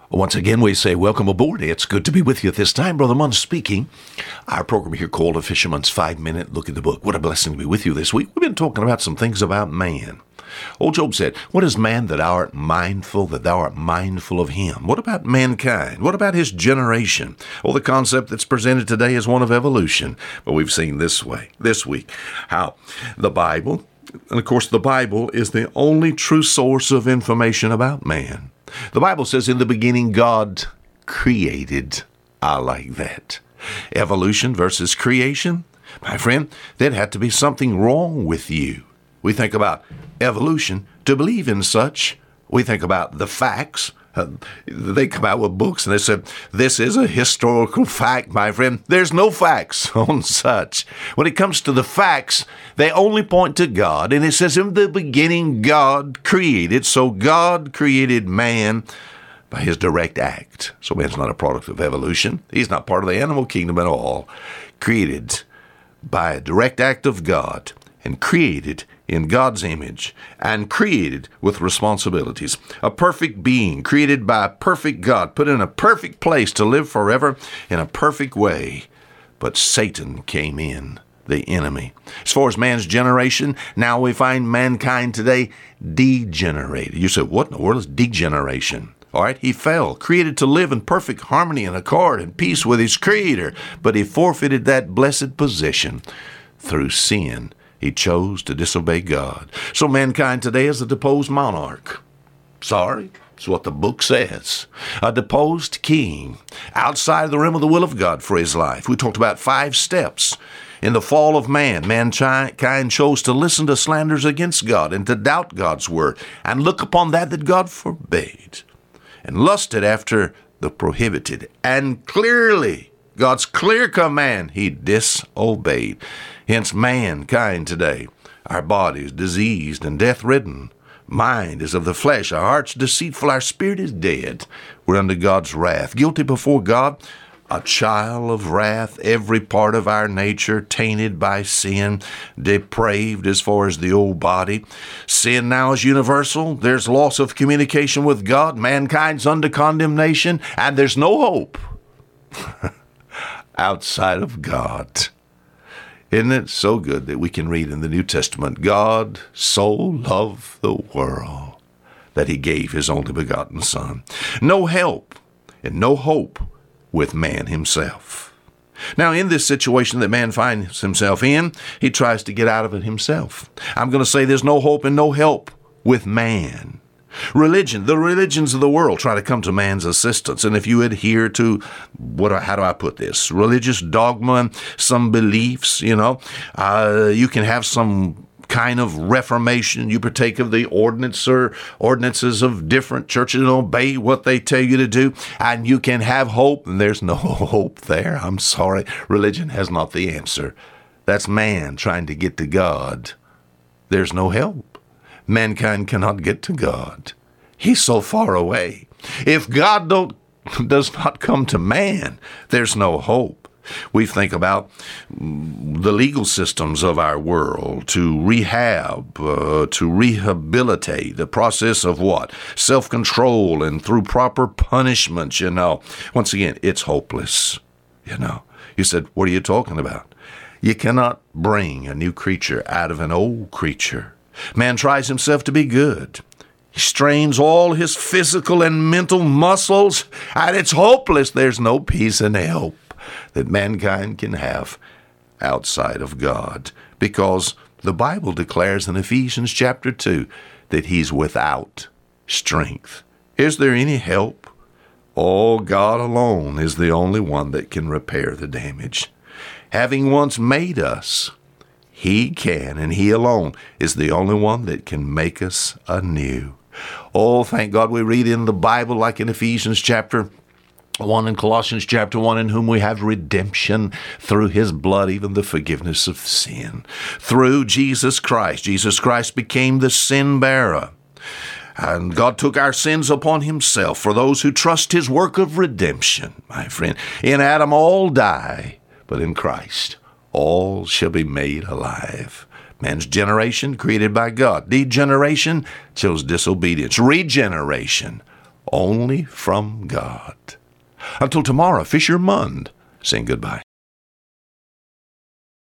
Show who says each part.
Speaker 1: Once again, we say welcome aboard. It's good to be with you at this time. Brother Munn speaking. Our program here called A Fisherman's 5-Minute Look at the Book. What a blessing to be with you this week. We've been talking about some things about man. Old Job said, "What is man that thou art mindful of him?" What about mankind? What about his generation? Well, the concept that's presented today is one of evolution. But we've seen this week, how the Bible, and of course the Bible is the only true source of information about man. The Bible says, in the beginning, God created. I like that. Evolution versus creation. My friend, there'd have to be something wrong with you. We think about evolution. To believe in such, we think about the facts. They come out with books and they said, this is a historical fact, my friend. There's no facts on such. When it comes to the facts, they only point to God. And it says, in the beginning, God created. So God created man by his direct act. So man's not a product of evolution. He's not part of the animal kingdom at all. Created by a direct act of God and created in God's image and created with responsibilities. A perfect being created by a perfect God, put in a perfect place to live forever in a perfect way. But Satan came in, the enemy. As far as man's generation, now we find mankind today degenerated. You say, what in the world is degeneration? All right, he fell, created to live in perfect harmony and accord and peace with his Creator, but he forfeited that blessed position through sin. He chose to disobey God. So mankind today is a deposed monarch. Sorry, it's what the book says. A deposed king outside the realm of the will of God for his life. We talked about 5 steps. In the fall of man, mankind chose to listen to slanders against God and to doubt God's word and look upon that God forbade and lusted after the prohibited. And clearly, God's clear command, he disobeyed. Hence mankind today, our bodies diseased and death-ridden. Mind is of the flesh, our heart's deceitful, our spirit is dead. We're under God's wrath, guilty before God, a child of wrath, every part of our nature tainted by sin, depraved as far as the old body. Sin now is universal. There's loss of communication with God. Mankind's under condemnation, and there's no hope outside of God. Isn't it so good that we can read in the New Testament, God so loved the world that he gave his only begotten Son. No help and no hope with man himself. Now, in this situation that man finds himself in, he tries to get out of it himself. I'm going to say there's no hope and no help with man. Religion, the religions of the world try to come to man's assistance. And if you adhere to, how do I put this? Religious dogma and some beliefs, you can have some kind of reformation. You partake of the ordinances of different churches and obey what they tell you to do. And you can have hope, and there's no hope there. I'm sorry. Religion has not the answer. That's man trying to get to God. There's no help. Mankind cannot get to God. He's so far away. If God does not come to man, there's no hope. We think about the legal systems of our world to rehabilitate, the process of what? Self-control and through proper punishment, Once again, it's hopeless, You said, what are you talking about? You cannot bring a new creature out of an old creature. Man tries himself to be good. He strains all his physical and mental muscles, and it's hopeless. There's no peace and help that mankind can have outside of God, because the Bible declares in Ephesians chapter 2 that he's without strength. Is there any help? Oh, God alone is the only one that can repair the damage. Having once made us, he can, and he alone is the only one that can make us anew. Oh, thank God we read in the Bible, like in Ephesians chapter 1 and Colossians chapter 1, in whom we have redemption through his blood, even the forgiveness of sin. Through Jesus Christ. Jesus Christ became the sin bearer. And God took our sins upon himself for those who trust his work of redemption, my friend. In Adam all die, but in Christ all shall be made alive. Man's generation created by God. Degeneration chose disobedience. Regeneration, only from God. Until tomorrow, Fisher Mund saying goodbye.